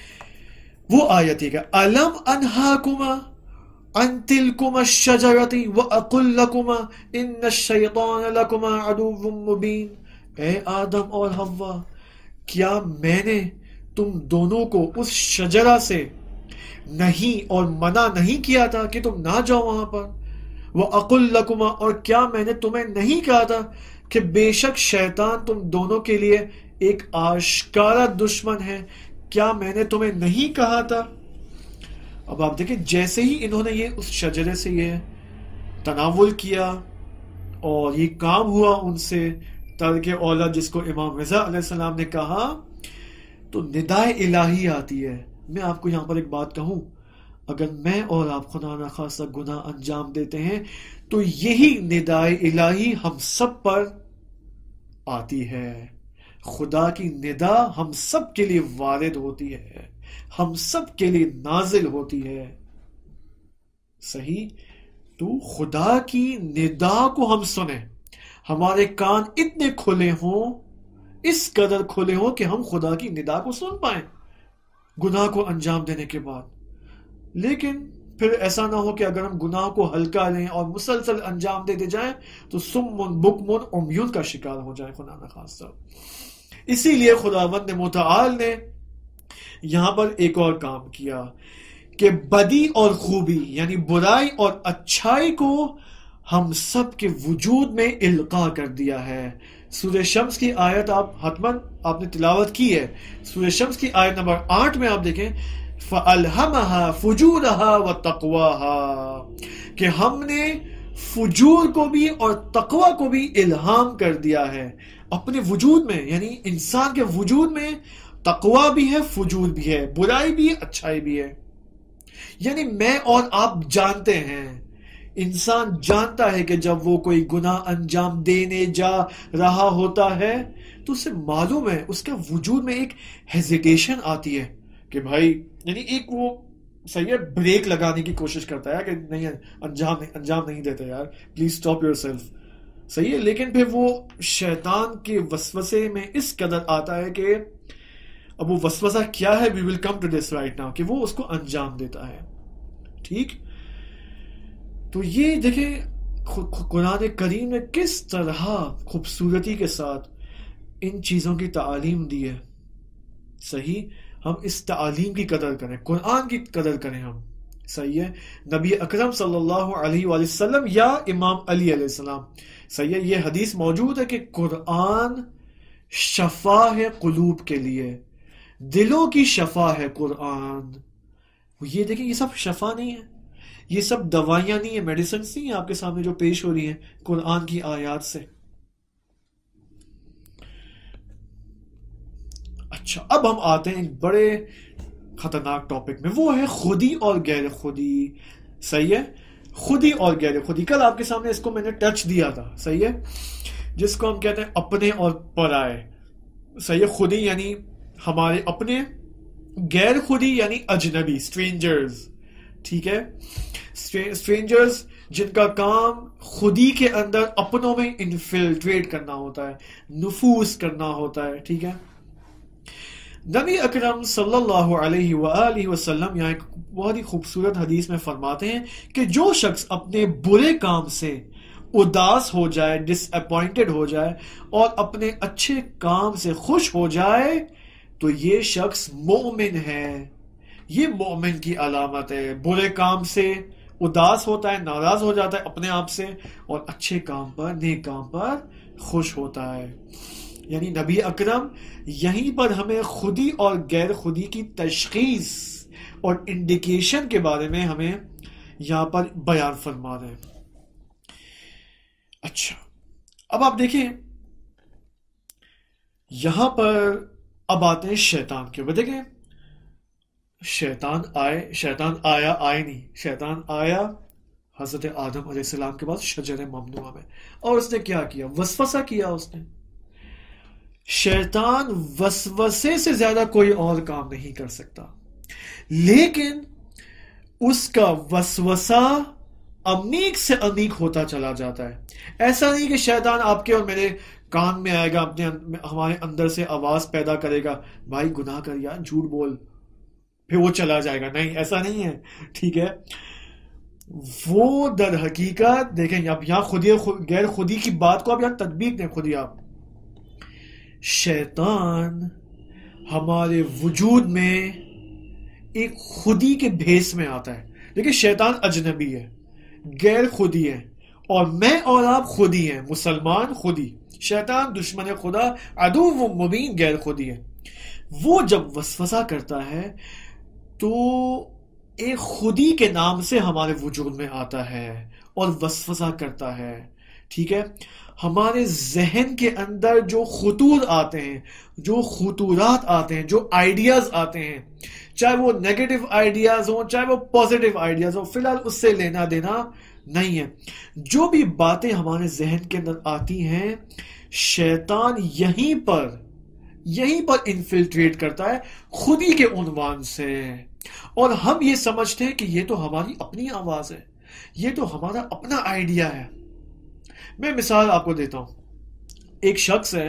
وہ آیت ہے کہ الم انہاکما ان تلکما الشجرۃ واقل لکما ان الشیطان لکما عدو مبین. اے آدم اور حوا، کیا میں نے تم دونوں کو اس شجرہ سے نہیں اور منع نہیں کیا تھا کہ تم نہ جاؤ وہاں پر؟ وَأَقُلْ لَكُمَا، اور کیا میں نے تمہیں نہیں کہا تھا کہ بے شک شیطان تم دونوں کے لیے ایک آشکارا دشمن ہے؟ کیا میں نے تمہیں نہیں کہا تھا؟ اب آپ دیکھیں جیسے ہی انہوں نے یہ اس شجرے سے یہ تناول کیا اور یہ کام ہوا ان سے ترک اولا، جس کو امام رضا علیہ السلام نے کہا، تو ندائے الہی آتی ہے. میں آپ کو یہاں پر ایک بات کہوں، اگر میں اور آپ خدا نخواستہ گناہ انجام دیتے ہیں تو یہی ندائے الہی ہم سب پر آتی ہے. خدا کی ندا ہم سب کے لیے وارد ہوتی ہے، ہم سب کے لیے نازل ہوتی ہے. صحیح، تو خدا کی ندا کو ہم سنیں، ہمارے کان اتنے کھلے ہوں، اس قدر کھلے ہوں کہ ہم خدا کی ندا کو سن پائیں گناہ کو انجام دینے کے بعد. لیکن پھر ایسا نہ ہو کہ اگر ہم گناہ کو ہلکا لیں اور مسلسل انجام دیتے جائیں تو سمن بکمن عمیون کا شکار ہو جائیں، خدا نخواستہ. اسی لیے خداوند متعال نے یہاں پر ایک اور کام کیا کہ بدی اور خوبی، یعنی برائی اور اچھائی کو ہم سب کے وجود میں القاء کر دیا ہے. سورہ شمس کی آیت آپ حتماً آپ نے تلاوت کی ہے. سورہ شمس کی آیت نمبر آٹھ میں آپ دیکھیں فَأَلْهَمَهَا فُجُورَهَا وَتَقْوَاهَا کہ ہم نے فجور کو بھی اور تقوی کو بھی الہام کر دیا ہے اپنے وجود میں. یعنی انسان کے وجود میں تقوی بھی ہے، فجور بھی ہے، برائی بھی ہے، اچھائی بھی ہے. یعنی میں اور آپ جانتے ہیں، انسان جانتا ہے کہ جب وہ کوئی گناہ انجام دینے جا رہا ہوتا ہے تو اسے معلوم ہے، اس کے وجود میں ایک ہیزیٹیشن آتی ہے کہ بھائی، یعنی ایک وہ صحیح ہے بریک لگانے کی کوشش کرتا ہے کہ نہیں انجام نہیں انجام نہیں دیتے یار، پلیز اسٹاپ یور سیلف. صحیح ہے، لیکن پھر وہ شیطان کے وسوسے میں اس قدر آتا ہے کہ اب وہ وسوسہ کیا ہے، we will come to this right now, کہ وہ اس کو انجام دیتا ہے. ٹھیک، تو یہ دیکھیں قرآن کریم نے کس طرح خوبصورتی کے ساتھ ان چیزوں کی تعلیم دی ہے. صحیح، ہم اس تعلیم کی قدر کریں، قرآن کی قدر کریں ہم. صحیح ہے، نبی اکرم صلی اللہ علیہ وآلہ وسلم یا امام علی علیہ السلام. صحیح ہے، یہ حدیث موجود ہے کہ قرآن شفا ہے قلوب کے لیے، دلوں کی شفا ہے قرآن. یہ دیکھیں، یہ سب شفا نہیں ہے، یہ سب دوائیاں نہیں ہیں، میڈیسنز نہیں ہیں آپ کے سامنے جو پیش ہو رہی ہیں قرآن کی آیات سے. اچھا، اب ہم آتے ہیں ایک بڑے خطرناک ٹاپک میں، وہ ہے خودی اور غیر خودی. صحیح ہے، خودی اور غیر خودی. کل آپ کے سامنے اس کو میں نے ٹچ دیا تھا. صحیح ہے، جس کو ہم کہتے ہیں اپنے اور پرائے. صحیح ہے، خودی یعنی ہمارے اپنے، غیر خودی یعنی اجنبی، اسٹرینجرز. ٹھیک ہے، اسٹرینجرز جن کا کام خودی کے اندر اپنوں میں انفلٹریٹ کرنا ہوتا ہے، نفوذ کرنا ہوتا ہے. ٹھیک ہے، نبی اکرم صلی اللہ علیہ وآلہ وسلم یہاں ایک بہت ہی خوبصورت حدیث میں فرماتے ہیں کہ جو شخص اپنے برے کام سے اداس ہو جائے، ڈس اپوائنٹڈ ہو جائے اور اپنے اچھے کام سے خوش ہو جائے تو یہ شخص مومن ہے. یہ مومن کی علامت ہے. برے کام سے اداس ہوتا ہے، ناراض ہو جاتا ہے اپنے آپ سے، اور اچھے کام پر، نیک کام پر خوش ہوتا ہے. یعنی نبی اکرم یہیں پر ہمیں خودی اور غیر خودی کی تشخیص اور انڈیکیشن کے بارے میں ہمیں یہاں پر بیان فرما رہے ہیں. اچھا، اب آپ دیکھیں یہاں پر اب آتے ہیں شیطان کے اوپر. دیکھیں شیطان آئے شیطان آیا آئے نہیں شیطان آیا حضرت آدم علیہ السلام کے بعد شجر ممنوعہ میں، اور اس نے کیا کیا؟ وسوسہ کیا. اس نے شیطان وسوسے سے زیادہ کوئی اور کام نہیں کر سکتا، لیکن اس کا وسوسہ عمیق سے عمیق ہوتا چلا جاتا ہے. ایسا نہیں کہ شیطان آپ کے اور میرے کان میں آئے گا، اپنے ہمارے اندر سے آواز پیدا کرے گا، بھائی گناہ کر یار، جھوٹ بول، پھر وہ چلا جائے گا. نہیں، ایسا نہیں ہے. ٹھیک ہے، وہ در حقیقت دیکھیں اب یہاں خودی غیر خودی کی بات کو اب یہاں تطبیق دیں خودی. آپ شیطان ہمارے وجود میں ایک خودی کے بھیس میں آتا ہے. لیکن شیطان اجنبی ہے، غیر خودی ہے، اور میں اور آپ خودی ہیں، مسلمان خودی. شیطان دشمن خدا، عدو مبین غیر خودی ہے. وہ جب وسوسہ کرتا ہے تو ایک خودی کے نام سے ہمارے وجود میں آتا ہے اور وسوسہ کرتا ہے. ٹھیک ہے، ہمارے ذہن کے اندر جو خطور آتے ہیں، جو خطورات آتے ہیں، جو آئیڈیاز آتے ہیں، چاہے وہ نیگیٹو آئیڈیاز ہوں چاہے وہ پازیٹیو آئیڈیاز ہوں، فی الحال اس سے لینا دینا نہیں ہے. جو بھی باتیں ہمارے ذہن کے اندر آتی ہیں، شیطان یہیں پر یہیں پر انفلٹریٹ کرتا ہے خودی کے عنوان سے، اور ہم یہ سمجھتے ہیں کہ یہ تو ہماری اپنی آواز ہے، یہ تو ہمارا اپنا آئیڈیا ہے. میں مثال آپ کو دیتا ہوں. ایک شخص ہے،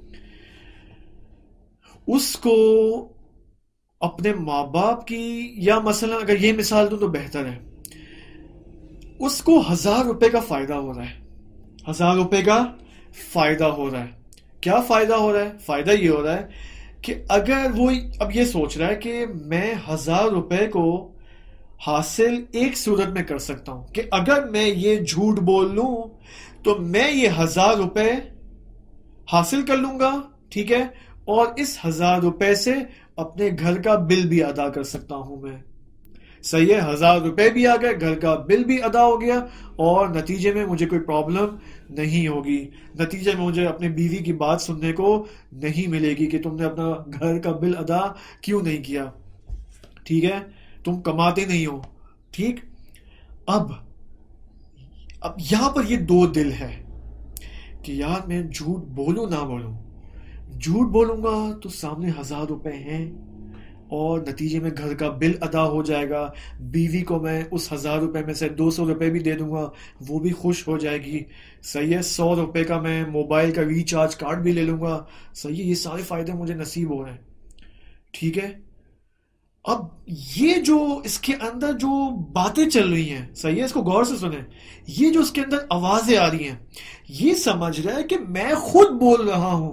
اس کو اپنے ماں باپ کی، یا مثلا اگر یہ مثال دوں تو بہتر ہے، اس کو ہزار روپے کا فائدہ ہو رہا ہے ہزار روپے کا فائدہ ہو رہا ہے. کیا فائدہ ہو رہا ہے؟ فائدہ یہ ہو رہا ہے کہ اگر وہ اب یہ سوچ رہا ہے کہ میں ہزار روپے کو حاصل ایک صورت میں کر سکتا ہوں کہ اگر میں یہ جھوٹ بول لوں تو میں یہ ہزار روپے حاصل کر لوں گا، ٹھیک ہے، اور اس ہزار روپے سے اپنے گھر کا بل بھی ادا کر سکتا ہوں میں. صحیح ہے، ہزار روپے بھی آ گئے، گھر کا بل بھی ادا ہو گیا، اور نتیجے میں مجھے کوئی پرابلم نہیں ہوگی. نتیجے میں مجھے اپنے بیوی کی بات سننے کو نہیں ملے گی کہ تم نے اپنا گھر کا بل ادا کیوں نہیں کیا، ٹھیک ہے، تم کماتے نہیں ہو. ٹھیک، اب اب یہاں پر یہ دو دل ہے کہ یار میں جھوٹ بولوں نہ بولوں. جھوٹ بولوں گا تو سامنے ہزار روپے ہیں اور نتیجے میں گھر کا بل ادا ہو جائے گا، بیوی کو میں اس ہزار روپے میں سے دو سو روپے بھی دے دوں گا، وہ بھی خوش ہو جائے گی. صحیح ہے، سو روپے کا میں موبائل کا ریچارج کارڈ بھی لے لوں گا. صحیح ہے، یہ سارے فائدے مجھے نصیب ہو رہے ہیں. ٹھیک ہے، اب یہ جو اس کے اندر جو باتیں چل رہی ہیں، صحیح ہے، اس کو غور سے سنیں، یہ جو اس کے اندر آوازیں آ رہی ہیں، یہ سمجھ رہا ہے کہ میں خود بول رہا ہوں.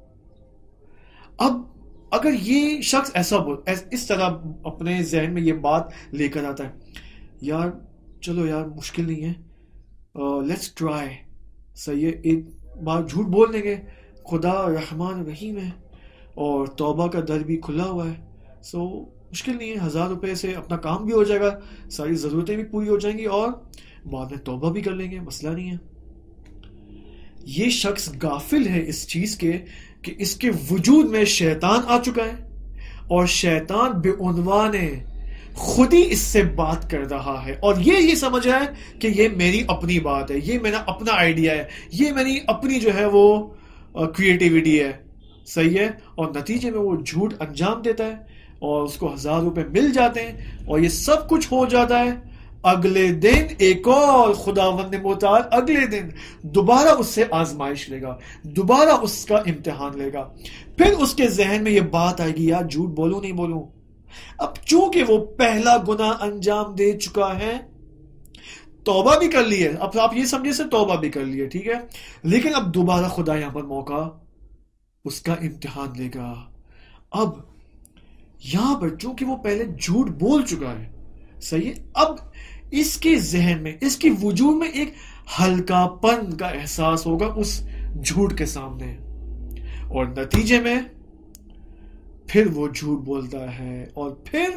اب اگر یہ شخص ایسا بول اس طرح اپنے ذہن میں یہ بات لے کر آتا ہے، یار چلو یار مشکل نہیں ہے، لیٹس ٹرائی. صحیح ہے، ایک بار جھوٹ بول دیں گے، خدا رحمان رحیم ہے اور توبہ کا در بھی کھلا ہوا ہے، سو مشکل نہیں ہے، ہزار روپے سے اپنا کام بھی ہو جائے گا، ساری ضرورتیں بھی پوری ہو جائیں گی اور بعد میں توبہ بھی کر لیں گے، مسئلہ نہیں ہے. یہ شخص غافل ہے اس چیز کے کہ اس کے وجود میں شیطان آ چکا ہے اور شیطان بے عنوان خود ہی اس سے بات کر رہا ہے، اور یہ یہ سمجھ رہا ہے کہ یہ میری اپنی بات ہے، یہ میرا اپنا آئیڈیا ہے، یہ میری اپنی جو ہے وہ کریٹیوٹی ہے. صحیح ہے، اور نتیجے میں وہ جھوٹ انجام دیتا ہے اور اس کو ہزار روپے مل جاتے ہیں اور یہ سب کچھ ہو جاتا ہے. اگلے دن ایک اور خداوند متعال اگلے دن دوبارہ اس سے آزمائش لے گا، دوبارہ اس کا امتحان لے گا. پھر اس کے ذہن میں یہ بات آئے گی، یار جھوٹ بولوں نہیں بولوں. اب چونکہ وہ پہلا گناہ انجام دے چکا ہے، توبہ بھی کر لی ہے، اب آپ یہ سمجھے سے توبہ بھی کر لی ہے، ٹھیک ہے، لیکن اب دوبارہ خدا یہاں پر موقع اس کا امتحان لے گا. اب یہاں پر چونکہ وہ پہلے جھوٹ بول چکا ہے، صحیح ہے، اب اس کے ذہن میں، اس کی وجود میں ایک ہلکا پن کا احساس ہوگا اس جھوٹ کے سامنے، اور نتیجے میں پھر وہ جھوٹ بولتا ہے اور پھر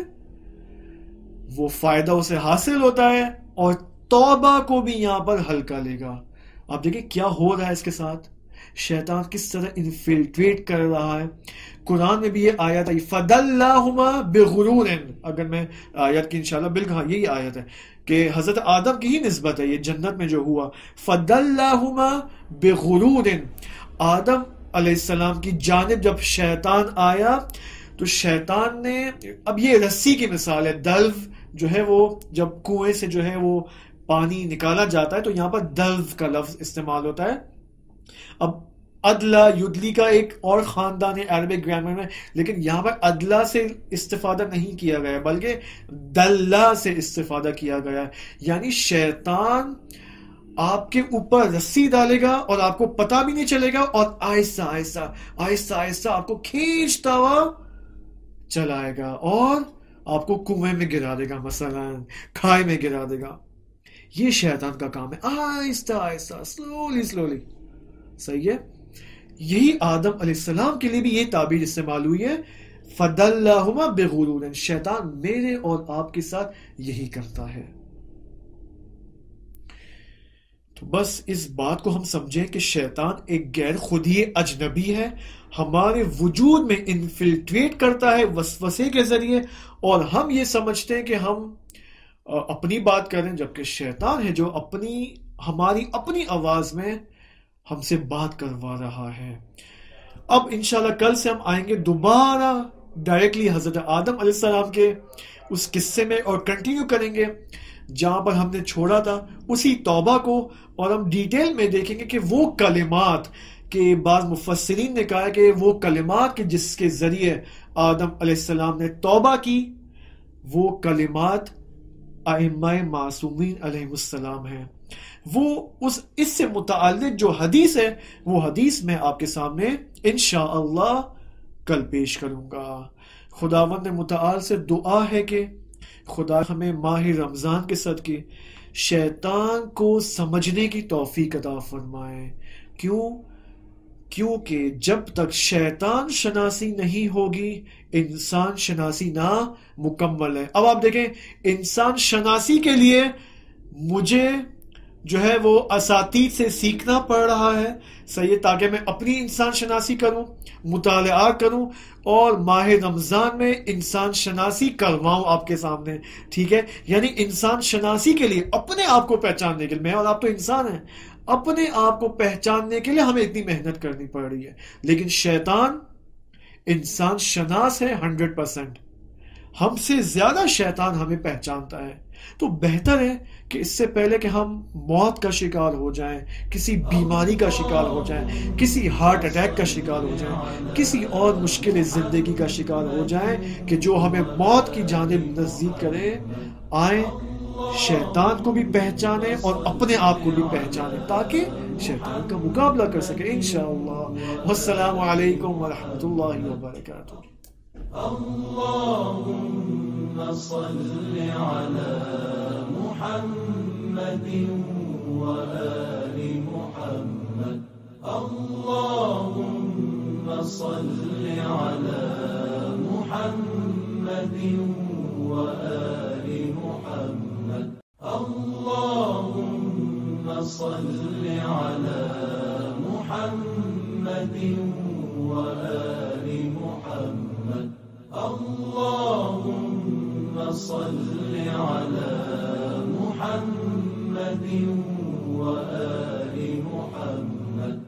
وہ فائدہ اسے حاصل ہوتا ہے اور توبہ کو بھی یہاں پر ہلکا لے گا. اب دیکھیں کیا ہو رہا ہے اس کے ساتھ، شیطان کس طرح انفلٹریٹ کر رہا ہے. قرآن میں بھی یہ آیت ہے فَدَلَّاهُمَا بِغُرُورٍ، اگر میں آیت کی انشاءاللہ بالکل ہاں یہی آیت ہے کہ حضرت آدم کی ہی نسبت ہے، یہ جنت میں جو ہوا، فَدَلَّاهُمَا بِغُرُورٍ، آدم علیہ السلام کی جانب جب شیطان آیا تو شیطان نے، اب یہ رسی کی مثال ہے، دلو جو ہے وہ جب کنویں سے جو ہے وہ پانی نکالا جاتا ہے تو یہاں پر دلو کا لفظ استعمال ہوتا ہے. اب ادلا یدلی کا ایک اور خاندان ہے عربک گرامر میں، لیکن یہاں پر ادلا سے استفادہ نہیں کیا گیا بلکہ دلہ سے استفادہ کیا گیا ہے. یعنی شیطان آپ کے اوپر رسی ڈالے گا اور آپ کو پتہ بھی نہیں چلے گا اور آہستہ آہستہ آہستہ آہستہ آپ کو کھینچتا ہوا چلائے گا اور آپ کو کنویں میں گرا دے گا، مثلا کھائے میں گرا دے گا. یہ شیطان کا کام ہے، آہستہ آہستہ، سلولی سلولی. صحیح ہے، یہی آدم علیہ السلام کے لیے بھی یہ تعبیر استعمال ہوئی ہے، فَدَلَّاهُمَا بِغُرُورٍ، شیطان میرے اور آپ کے ساتھ یہی کرتا ہے. تو بس اس بات کو ہم سمجھیں کہ شیطان ایک غیر خودی اجنبی ہے، ہمارے وجود میں انفلٹریٹ کرتا ہے وسوسے کے ذریعے، اور ہم یہ سمجھتے ہیں کہ ہم اپنی بات کریں، جبکہ شیطان ہے جو اپنی ہماری اپنی آواز میں ہم سے بات کروا رہا ہے. اب انشاءاللہ کل سے ہم آئیں گے دوبارہ ڈائریکٹلی حضرت آدم علیہ السلام کے اس قصے میں اور کنٹینیو کریں گے جہاں پر ہم نے چھوڑا تھا، اسی توبہ کو، اور ہم ڈیٹیل میں دیکھیں گے کہ وہ کلمات کہ بعض مفسرین نے کہا کہ وہ کلمات کہ جس کے ذریعے آدم علیہ السلام نے توبہ کی، وہ کلمات ائمہ معصومین علیہ السلام ہیں. وہ اس اس سے متعلق جو حدیث ہے وہ حدیث میں آپ کے سامنے انشاءاللہ کل پیش کروں گا. خداوند متعال سے دعا ہے کہ خدا ہمیں ماہ رمضان کے صدقے شیطان کو سمجھنے کی توفیق عطا فرمائے. کیوں؟ کیونکہ جب تک شیطان شناسی نہیں ہوگی انسان شناسی نا مکمل ہے. اب آپ دیکھیں انسان شناسی کے لیے مجھے جو ہے وہ اساتید سے سیکھنا پڑ رہا ہے صحیح، تاکہ میں اپنی انسان شناسی کروں، مطالعہ کروں اور ماہ رمضان میں انسان شناسی کرواؤں آپ کے سامنے. ٹھیک ہے، یعنی انسان شناسی کے لیے اپنے آپ کو پہچاننے کے لیے، میں اور آپ تو انسان ہیں، اپنے آپ کو پہچاننے کے لیے ہمیں اتنی محنت کرنی پڑ رہی ہے. لیکن شیطان انسان شناس ہے ہنڈریڈ پرسینٹ، ہم سے زیادہ شیطان ہمیں پہچانتا ہے. تو بہتر ہے کہ اس سے پہلے کہ ہم موت کا شکار ہو جائیں، کسی بیماری کا شکار ہو جائیں، کسی ہارٹ اٹیک کا شکار ہو جائیں، کسی اور مشکل زندگی کا شکار ہو جائیں کہ جو ہمیں موت کی جانب نزدیک کرے، آئیں شیطان کو بھی پہچانیں اور اپنے آپ کو بھی پہچانیں تاکہ شیطان کا مقابلہ کر سکے انشاءاللہ. والسلام علیکم ورحمۃ اللہ وبرکاتہ. اللهم صل على محمد وآل محمد. اللهم صل على محمد وآل محمد. اللهم صل على محمد وآل محمد. اللهم صل على محمد وآل محمد.